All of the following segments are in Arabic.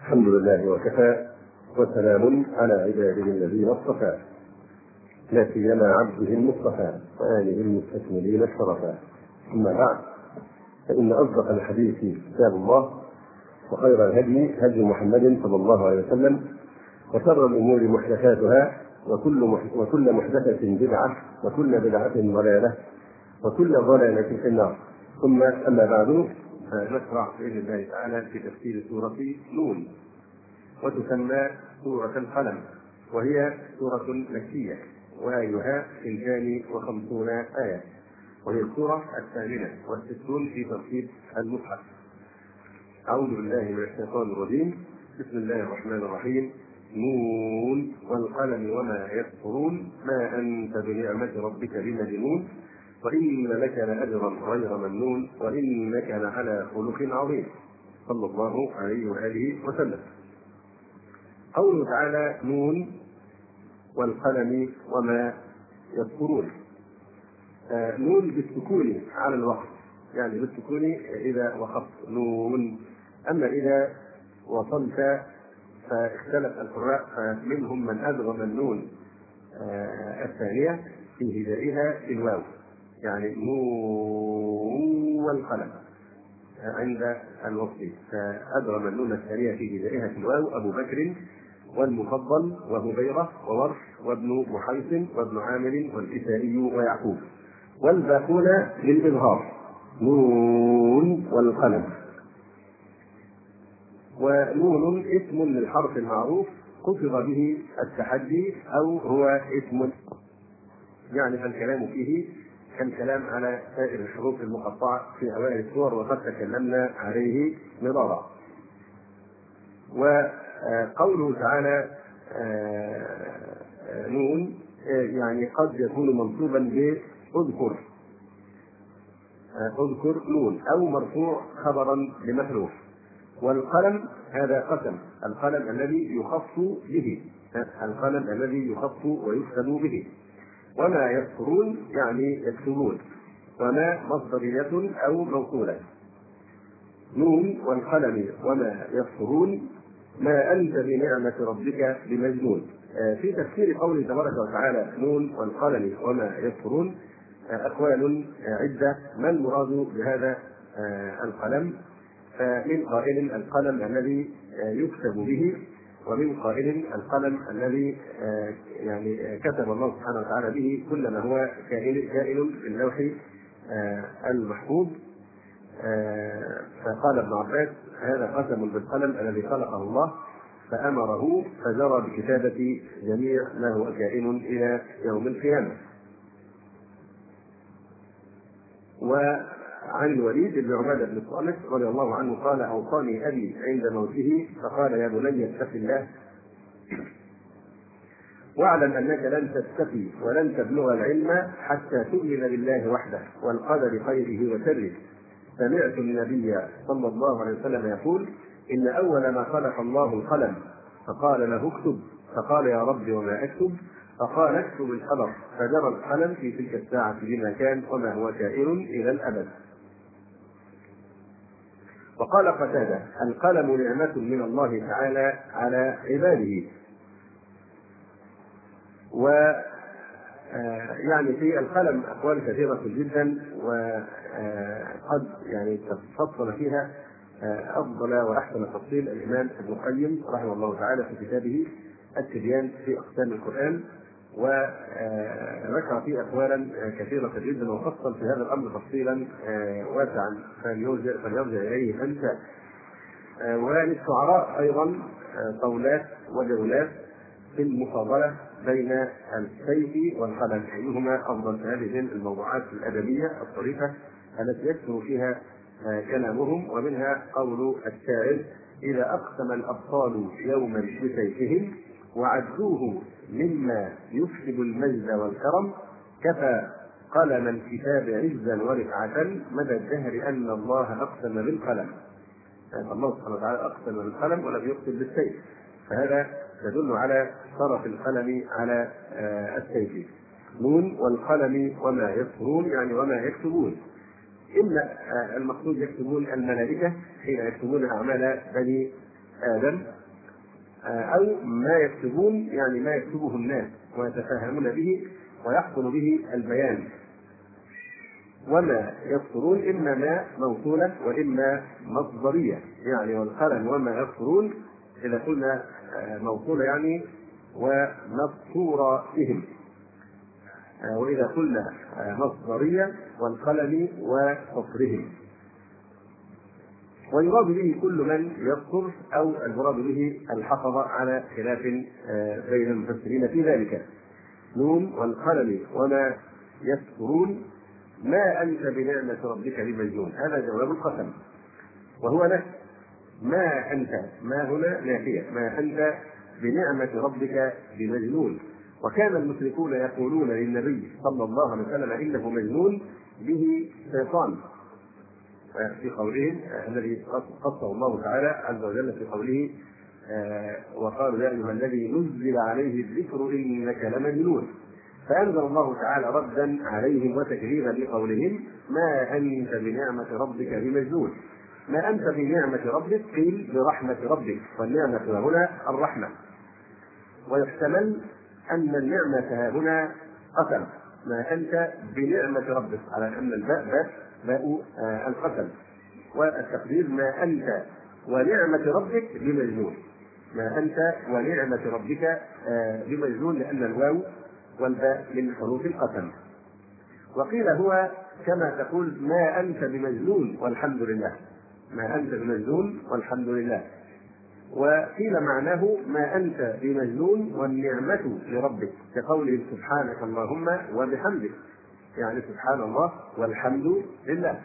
الحمد لله وكفى، وسلام على عباده الذين اصطفى، لا سيما عبده المصطفى وآله المستكملين الشرفا. أما بعد، فإن أصدق الحديث كتاب الله، وخير الهدي هدي محمد صلى الله عليه وسلم، وشر الأمور محدثاتها، وكل محدثة بدعة، وكل بدعة ضلالة، وكل ضلالة في النار. ثم أما بعد، فنشرع بإذن الله تعالى في تفسير سورة نون، وتسمى سورة القلم، وهي سورة مكية، وآيها 52 آية، وهي السورة 68 في ترتيب المصحف. أعوذ بالله من الشيطان الرجيم. بسم الله الرحمن الرحيم. نون والقلم وما يسطرون، ما أنت بنعمة ربك بمجنون، وإن لك لأجرا غير ممنون، وإنك لعلى خلق عظيم. صلى الله عليه وآله وسلم. قوله تعالى نون والقلم وما يسطرون. نون بالسكون على الوقف، يعني بالسكون إذا وقفت نون. أما إذا وصلت فاختلف القراء، فمنهم من أدغم النون الثانية في هدائها بالواو، يعني نون والقلم عند الوصل، فأدغم النون الثانية في هدائها بالواو أبو بكر والمفضل وهبيرة وورش وابن محيص وابن عامر والكسائي ويعقوب، والباقون للإظهار نون والقلم. ونون اسم للحرف المعروف قصد به التحدي، أو هو اسم يعني فالكلام فيه كالكلام على سائر الحروف المقطعة في أوائل السور، وقد تكلمنا عليه مرارا. وقوله تعالى نون يعني قد يكون منصوبا بأذكر، أذكر نون، أو مرفوع خبرا لمحذوف. والقلم هذا قسم، القلم الذي يخص به، القلم الذي يخص ويكتب به. وما يسطرون يعني يكتبون، وما مصدرية أو موصولة. نون والقلم وما يسطرون، ما أنت بنعمة ربك بمجنون. في تفسير قوله تبارك وتعالى نون والقلم وما يسطرون أقوال عدة. ما المراد بهذا القلم؟ من قائل القلم الذي يكتب به، ومن قائل القلم الذي يعني كتب الله سبحانه وتعالى به كل ما هو كائن في اللوح المحفوظ. فقال ابن عباس هذا قسم بالقلم الذي خلقه الله فأمره فجرى بكتابة جميع ما هو كائن إلى يوم القيامة. وعن الوليد بن عبادة بن الصامت رضي الله عنه قال أوصاني أبي عند موته فقال يا بني اتق الله واعلم أنك لن تستقي ولن تبلغ العلم حتى تؤمن بالله وحده والقدر خيره وشره. سمعت النبي صلى الله عليه وسلم يقول إن أول ما خلق الله القلم فقال له اكتب، فقال يا رب وما أكتب؟ فقال اكتب الخبر، فجرى القلم في تلك الساعة بما كان وما هو كائن إلى الأبد. وقال قتادة القلم نعمة من الله تعالى على عباده. يعني في القلم أقوال كثيرة جدا، وقد يعني تفصل فيها أفضل وأحسن تفصيل الإمام ابن القيم رحمه الله تعالى في كتابه التبيان في أقسام القرآن، وذكر فيه أقوالا كثيرة جدا، وفصل في هذا الأمر تفصيلا واسعا فليرجع إليه فانسى. وللشعراء أيضا قولات وجولات في المفاضلة بين السيف والقلم، أيهما أفضل في هذه الموضوعات الأدبية الطريفة التي يكثر فيها كلامهم. ومنها قول الشاعر إذا أقسم الأبطال يوما بسيفهم وعدوه مما يفسد المجد والكرم كفى قلم الكتاب عزا ورفعة مدى الدهر أن الله أقسم بالقلم. يعني الله سبحانه وتعالى أقسم بالقلم ولم يقسم بالسيف، فهذا يدل على طرف القلم على السيف. نون والقلم وما يسطرون يعني وما يكتبون. إن المقصود يكتبون الملائكة حين يكتبون أعمال بني آدم، أو ما يكتبون يعني ما يكتبه الناس ويتفاهمون به ويحصل به البيان. وما يذكرون إما ما موصولة وإما مصدرية، يعني والقلم وما يذكرون إذا قلنا موصولة يعني ومسطورة بهم، وإذا قلنا مصدرية والقلم وسطرهم. ويراد به كل من يذكر، أو المراد به الحفظة على خلاف بين المفسرين في ذلك. نون والقلم وما يذكرون ما أنت بنعمة ربك بمجنون، هذا جواب القسم، وهو نفس ما أنت، ما هنا نافية، ما أنت بنعمة ربك بمجنون. وكان المشركون يقولون للنبي صلى الله عليه وسلم إنه مجنون به شيطان، في قولهم الذي قصه الله تعالى عز وجل في قوله وقالوا يا أيها الذي نزل عليه الذكر إنك لمجنون. فأنزل الله تعالى ردا عليهم وتكذيبا لقولهم ما أنت بنعمة ربك بمجنون. ما أنت بنعمة ربك قيل برحمة ربك، والنعمة هنا الرحمة. ويحتمل أن النعمة هنا قسم، ما أنت بنعمة ربك، على أن الباء باء القسم، والتقدير ما أنت ونعمة ربك بمجنون، ما أنت ونعمة ربك بمجنون، لأن الواو والباء من حروف القسم. وقيل هو كما تقول ما أنت بمجنون والحمد لله، ما أنت بمجنون والحمد لله. وقيل معناه ما أنت بمجنون والنعمة لربك، كقوله سبحانك اللهم وبحمدك، يعني سبحان الله والحمد لله.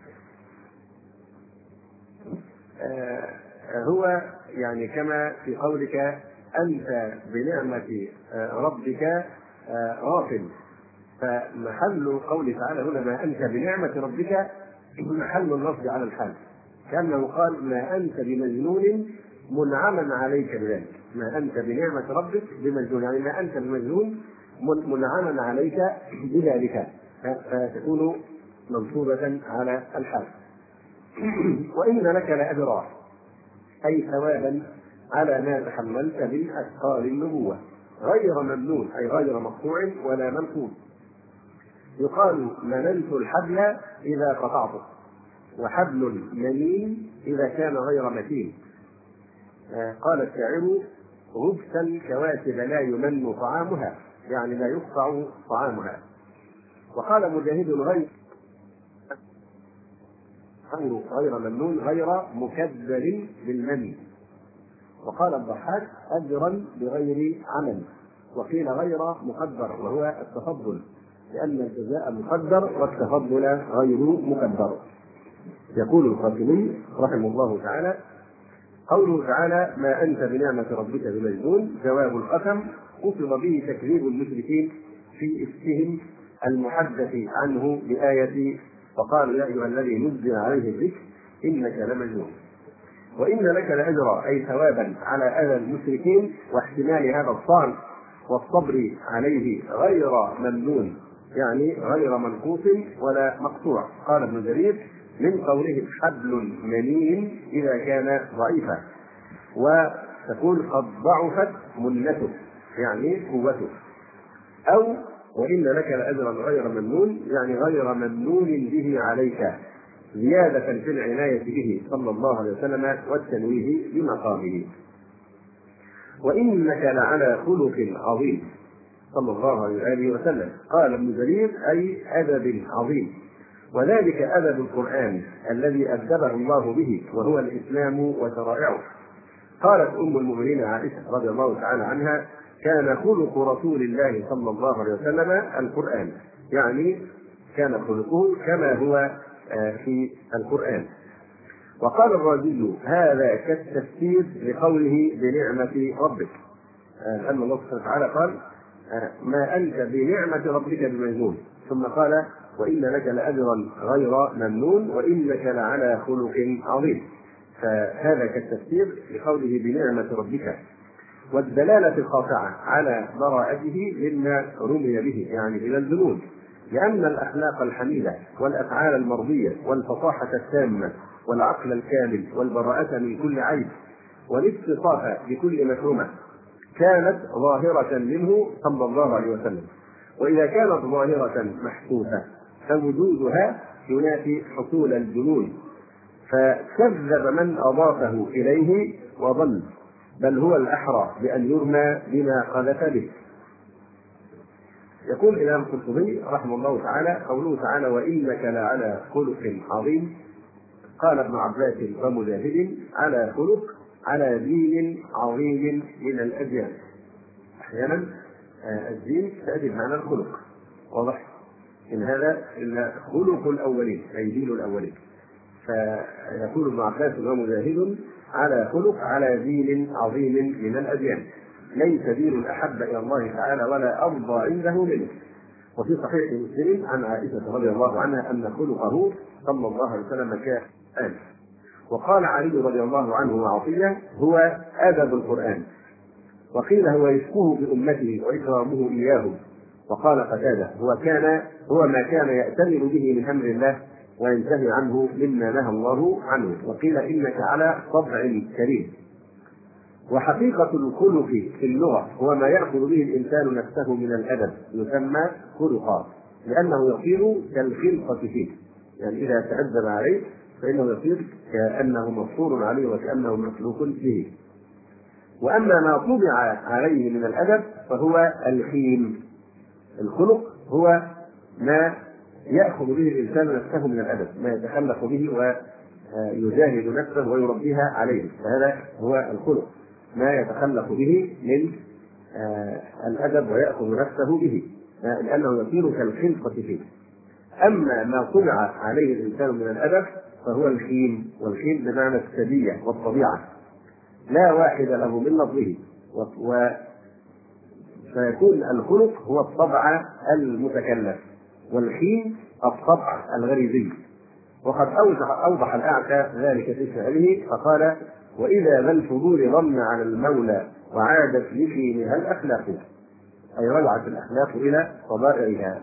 هو يعني كما في قولك أنت بنعمة ربك غافل، فمحل قوله تعالى هنا ما أنت بنعمة ربك محل النصب على الحال، كأنه قال ما أنت بمجنون منعما عليك بذلك، ما أنت بنعمة ربك بمجنون، يعني ما أنت بمجنون منعما عليك بذلك، فتكون منصوبة على الحال. وإن لك لأجرا، أي ثوابا على ما تحملت من أثقال النبوة، غير ممنون أي غير مقطوع ولا منقوص. يقال مننت الحبل إذا قطعته، وحبل منين إذا كان غير متين. قال الشاعر غبت الكواكب لا يمن طعامها، يعني لا يقطع طعامها. وقال مجاهد غير ممنون غير مكدر بالمن. وقال الضحاك أجرا بغير عمل. وقيل غير مقدر، وهو التفضل، لأن الجزاء مقدر والتفضل غير مقدر. يقول القاسمي رحمه الله تعالى قوله تعالى ما أنت بنعمة ربك بمجنون جواب القسم، قصد به تكذيب المشركين في اسمهم المحدث عنه بآية وقال يا أيها الذي نزل عليه الذكر إنك لمجنون. وإن لك لأجرا أي ثوابا على أذى المشركين واحتمال هذا الصعب والصبر عليه غير ممنون، يعني غير منقوص ولا مقطوع. قال ابن جرير من قوله حبل منين إذا كان ضعيفا، وتكون قد ضعفت منته يعني قوته. أو وإن لك لأجرا غير ممنون يعني غير ممنون به عليك، زيادة في العناية به صلى الله عليه وسلم والتنويه بمقامه. وإنك لعلى خلق عظيم صلى الله عليه وسلم. قال ابن جرير أي أدب عظيم، وذلك أدب القرآن الذي أدبه الله به وهو الإسلام وشرائعه. قالت أم المؤمنين عائشة رضي الله تعالى عنها كان خلق رسول الله صلى الله عليه وسلم القرآن، يعني كان خلقه كما هو في القرآن. وقال الرازي هذا كالتفسير لقوله بنعمة ربك، أن الله سبحانه وتعالى قال ما أنت بنعمة ربك بمجنون، ثم قال وإن لك لأجرا غير ممنون وإنك لعلى خلق عظيم، فهذا كالتفسير لقوله بنعمة ربك. والدلالة القاطعة على براءته مما رمي به يعني إلى الجنون، لأن الأخلاق الحميدة والأفعال المرضية والفصاحة التامة والعقل الكامل والبراءة من كل عيب والاتصاف بكل مكرمة كانت ظاهرة منه صلى الله عليه وسلم. وإذا كانت ظاهرة محسوسة فوجودها ينافي حصول الجنون، فكذب من أضافه إليه وظن، بل هو الأحرى بأن يرمى بما قذف به. يقول الإمام القرطبي رحمه الله تعالى: قوله تعالى: وإنك لعلى خلق عظيم، قال ابن عباس ومجاهد: على خلق على دين عظيم من الأديان. أحيانا الدين تأتي بمعنى الخلق، واضح؟ إن هذا إلا خلق الأولين أي دين الأولين. فيقول ابن عباس ومجاهد: على خلق على دين عظيم من الأديان، ليس دين أحب إلى الله تعالى ولا أرضى عنده منه. وفي صحيح مسلم عن عائشة رضي الله عنها أن خلقه صلى الله عليه وسلم كان آدم. وقال علي رضي الله عنه وعطية: هو أدب القرآن. وقيل هو رزقه بأمته وإكرامه إياهم. وقال قتادة: هو ما كان يأتمر به من أمر الله وينتهي عنه مما نهى الله عنه. وقيل: إنك على طبع كريم. وحقيقة الخلق في اللغة هو ما يأخذ به الإنسان نفسه من الأدب، يسمى خلقا، لأنه يصير كالخلقة فيه، يعني إذا تأدب عليه فإنه يصير كأنه مفطور عليه وكأنه مخلوق به. وأما ما طبع عليه من الأدب فهو الخيم. الخلق هو ما يأخذ به الإنسان نفسه من الأدب، ما يتخلق به ويجاهد نفسه ويربيها عليه، فهذا هو الخلق، ما يتخلق به من الأدب ويأخذ نفسه به، لأنه يصير كالخلقة فيه. أما ما طبع عليه الإنسان من الأدب فهو الخيم، والخيم بمعنى السجية والطبيعة، لا واحد له من لفظه، فيكون الخلق هو الطبع المتكلف، والخيم الطبع الغريزي. وقد أوضح الأعشى ذلك في شعره فقال: وإذا ذا الفضول ظن على المولى وعادت لخيمها الأخلاق، أي رجعت الأخلاق إلى طبائعها.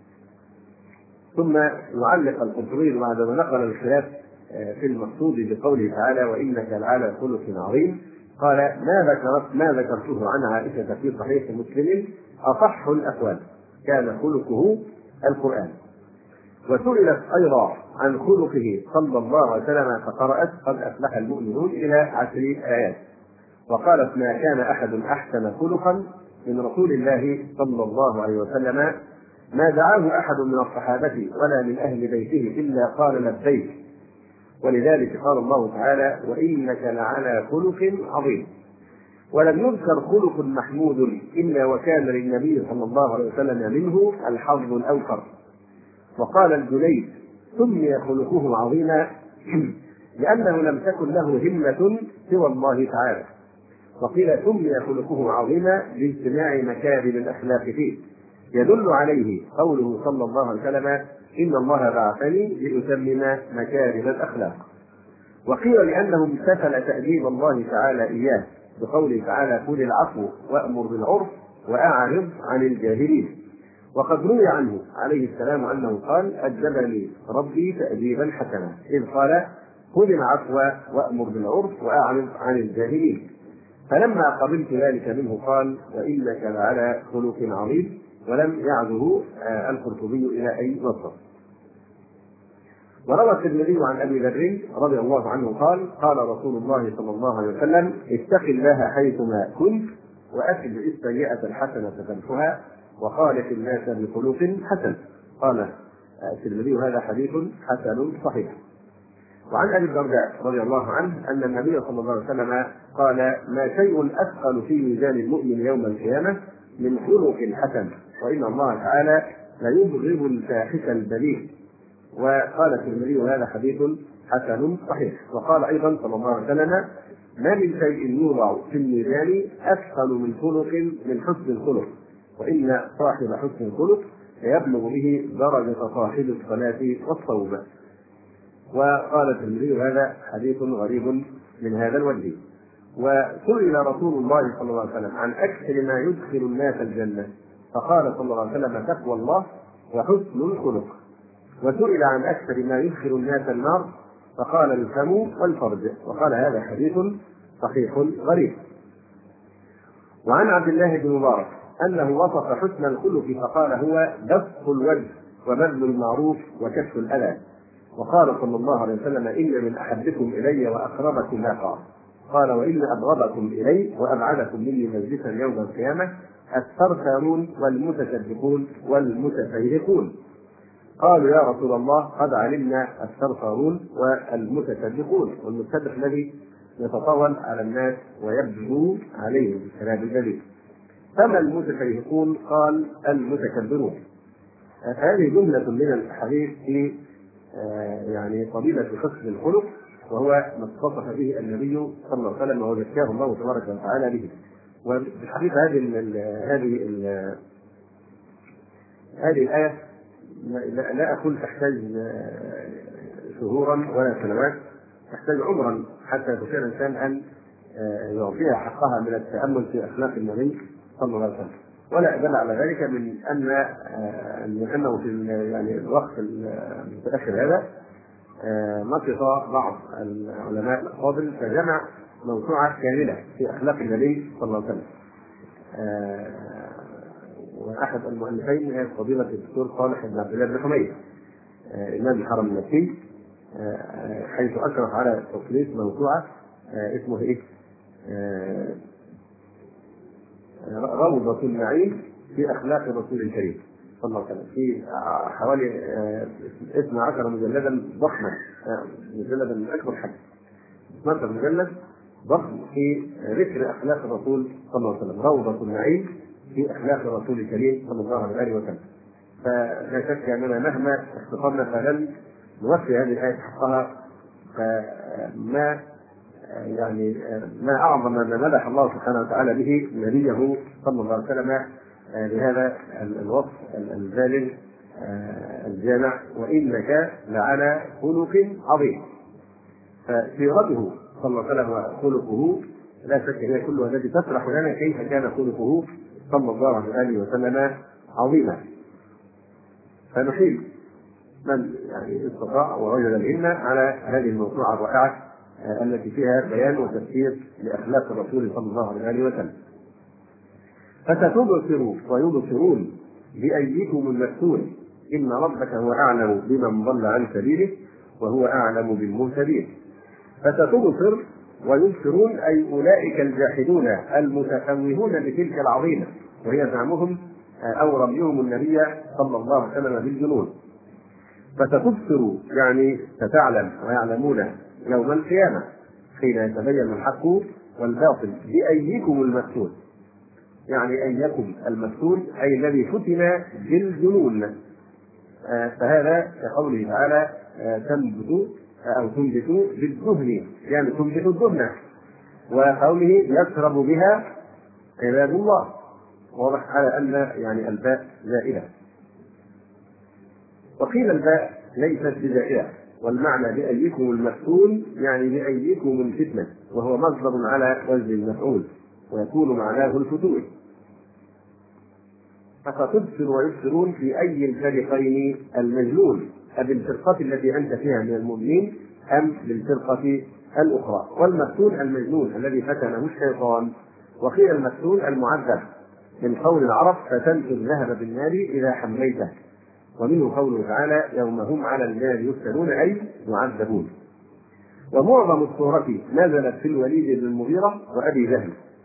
ثم يعلق القرطبي بعد ما نقل الخلاف في المقصود بقوله تعالى: وإنك لعلى خلق عظيم، قال: ما ذكرته عن عائشة في صحيح مسلم أصح الأقوال، كان خلقه القرآن. وسئلت أيضا عن خلقه صلى الله عليه وسلم فقرأت: قد أفلح المؤمنون إلى 10 آيات. وقالت: ما كان أحد أحسن خلقا من رسول الله صلى الله عليه وسلم، ما دعاه أحد من الصحابة ولا من أهل بيته إلا قال لبيك. ولذلك قال الله تعالى: وإنك لعلى خلق عظيم. ولم يذكر خلق محمود إلا وكان للنبي صلى الله عليه وسلم منه الحظ الأوفر. وقال الجليد: سمي خلقه عظيما لأنه لم تكن له همة سوى الله تعالى. وقيل: سمي خلقه عظيما لاجتماع مكارم الأخلاق فيه، يدل عليه قوله صلى الله عليه وسلم: إن الله بعثني لأتمم مكارم الأخلاق. وقيل: لأنه امتثل تأديب الله تعالى إياه بقوله تعالى: خذ العفو وأمر بالعرف وأعرض عن الجاهلين. وقد روي عنه عليه السلام أنه قال: أدبني ربي تأديبا حسنا، إذ قال: خذ العفو وأمر بالعرف وأعرض عن الجاهلين. فلما قبلت ذلك منه قال: وإنك لعلى خلق عظيم، ولم يعده القرطبي إلى أي وصف. وروى الترمذي عن أبي ذر رضي الله عنه قال: قال رسول الله صلى الله عليه وسلم: اتق الله حيثما كنت وأتبع السيئة الحسنة تمحها وخالق الناس بخلق حسن. قال الترمذي: هذا حديث حسن صحيح. وعن أبي الدرداء رضي الله عنه أن النبي صلى الله عليه وسلم قال: ما شيء أثقل في ميزان المؤمن يوم القيامة من خلق حسن، وإن الله تعالى ليبغض الفاحش البذيء. وقال الترمذي: هذا حديث حسن صحيح. وقال أيضا صلى الله عليه وسلم: ما من شيء يوضع في الميزان أثقل من حسن الخلق، وإن صاحب حسن الخلق يبلغ به درجة صاحب الصلاة والصوم. وقال الترمذي: هذا حديث غريب من هذا الوجه. وسئل رسول الله صلى الله عليه وسلم عن أكثر ما يدخل الناس الجنة، فقال صلى الله عليه وسلم: تقوى الله وحسن الخلق. وسئل عن أكثر ما يدخل الناس النار، فقال: الفم والفرج. وقال: هذا حديث صحيح غريب. وعن عبد الله بن مبارك أنه وصف حسن الخلق فقال: هو بسط الوجه وبذل المعروف وكف الأذى. وقال صلى الله عليه وسلم: إن من أحبكم إلي وأقربكم لاقى. قال: وإن أبغضكم إلي وأبعدكم مني مجلسا يوم القيامة الثرثارون والمتشدقون والمتفيهقون. قالوا: يا رسول الله قد علمنا الثرثارون والمتشدقون. والمتشدق الذي يتطاول على الناس ويبدو عليهم بالكلام الجديد. فما المتفيهقون؟ قال: المتكبرون. هذه جملة من الأحاديث في يعني فضيلة حسن الخلق، وهو ما اتصف به النبي صلى الله عليه وسلم وزكاه الله تبارك وتعالى به. وبالحقيقة هذه الآية لا أقول تحتاج شهورا ولا سنوات، تحتاج عمرا حتى يستطيع الإنسان أن يعطيها حقها من التأمل في أخلاق النبي صلى الله عليه وسلم. ولا أدل على ذلك من أنه في يعني الوقت المتأخر هذا نشط بعض العلماء الأفاضل فجمع موسوعة كاملة في أخلاق النبي صلى الله عليه وسلم. وأحد المؤلفين هي فضيلة الدكتور صالح بن عبد الله بن حميد إمام الحرم المكي، حيث أشرف على تصنيف موسوعة اسمه روضة النعيم في أخلاق الرسول الكريم صلى الله عليه وسلم، في حوالي 12 مجلدا ضخما، مجلدا من أكبر حجم، 12 مجلد ضخم في ذكر أخلاق الرسول صلى الله عليه وسلم، روضة النعيم في أخلاق الرسول الكريم صلى الله عليه وسلم. فلا شك أننا مهما اختصرنا فلن نوفي هذه الآية حقها. فما يعني ما أعظم ما مدح الله سبحانه وتعالى به نبيه صلى الله عليه وسلم بهذا الوصف البالغ الجامع: وإنك لعلى خلق عظيم. فسيرته صلى الله عليه وسلم وخلقه لا شك هي كلها التي تشرح لنا كيف كان خلقه صلى الله عليه وسلم عظيما. فنحيل من يعني استطاع ووجد الهمة على هذه الموسوعة الرائعة التي فيها بيان وتفسير لأخلاق الرسول صلى الله عليه وسلم. فستبصروا ويبصرون بأيكم المفتون إن ربك هو أعلم بمن ضل عن سبيله وهو أعلم بالمهتدين. فستبصر ويبصرون أي أولئك الجاحدون المتفوهون بتلك العظيمة، وهي زعمهم أو رميهم النبي صلى الله عليه وسلم بالجنون. فتبصر يعني ستعلم ويعلمون يوم القيامة حين يتبين الحق والباطل بأيكم المفتون، يعني أيكم المفتون أي الذي فتن بالجنون. فهذا كقوله تعالى تنبت أو تنبت بالدهن، يعني تنبت الدهن. وقوله يشرب بها عباد الله، واضح على أن يعني الباء زائدة. وقيل الباء ليست بزائدة، والمعنى بأيكم المفتون يعني بأيكم الفتنة، وهو مصدر على وزن المفعول ويكون معناه الفتون. فتبصر ويبصرون في أي الفريقين المجنون، أبالفرقة التي أنت فيها من المؤمنين أم بالفرقة الأخرى. والمفتون المجنون الذي فتنه الشيطان. وقيل المفتون المعذب من قول العرب فتنت الذهب بالنار إذا حميته، ومنه قوله تعالى يوم هم على النار يفتنون أي يعذبون. ومعظم السورة نزلت في الوليد بن المغيرة وأبي جهل.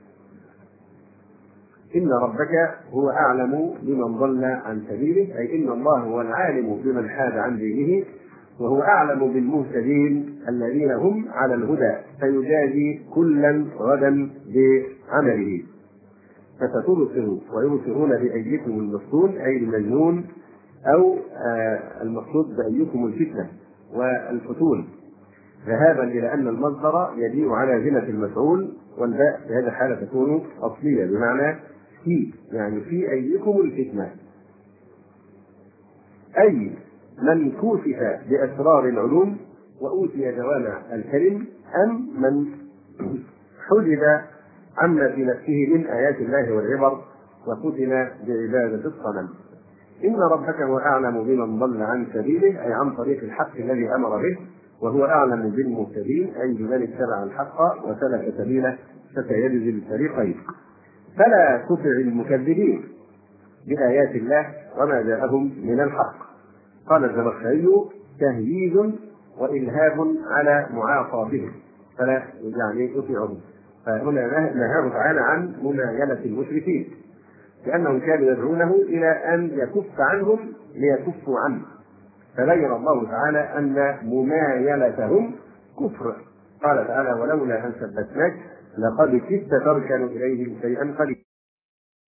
إن ربك هو أعلم بمن ضل عن سبيله، أي إن الله هو العالم بمن حاد عن دينه، وهو أعلم بالمهتدين الذين هم على الهدى، فيجازي كلا غدا بعمله. فستبصروا ويبصرون بأيكم المفتون أي المجنون، أو المقصود بأيكم الفتنة والفتون، ذهابا إلى أن المصدر يجيء على زمة المفعول، والباء في هذه الحالة تكون أصلية بمعنى في، يعني في أيكم الفتنة، أي من كوشف بأسرار العلوم وأوتي جوامع الكلم، أم من حجب عما في نفسه من آيات الله والعبر وفتن بعبادة الصنم. إن ربك هو أعلم بمن ضل عن سبيله، أي عن طريق الحق الذي أمر به، وهو أعلم بالمهتدين أي بمن اتبع الحق وسلك سبيله فسيجزي الفريقين. فلا تطع المكذبين بآيات الله وما جاءهم من الحق. قال الزمخشري: تهييج وإلهاب على معاصى بهم، فلا يعني تطيعهم. فهنا نهاه تعالى عن ممايلة المشركين، لأنهم كانوا يدعونه إلى أن يكف عنهم ليكفوا عنه، فبين الله تعالى أن ممايلتهم كفر. قال تعالى: ولولا أن ثبتناك لقد كدت تركن إليهم شيئا قليلا.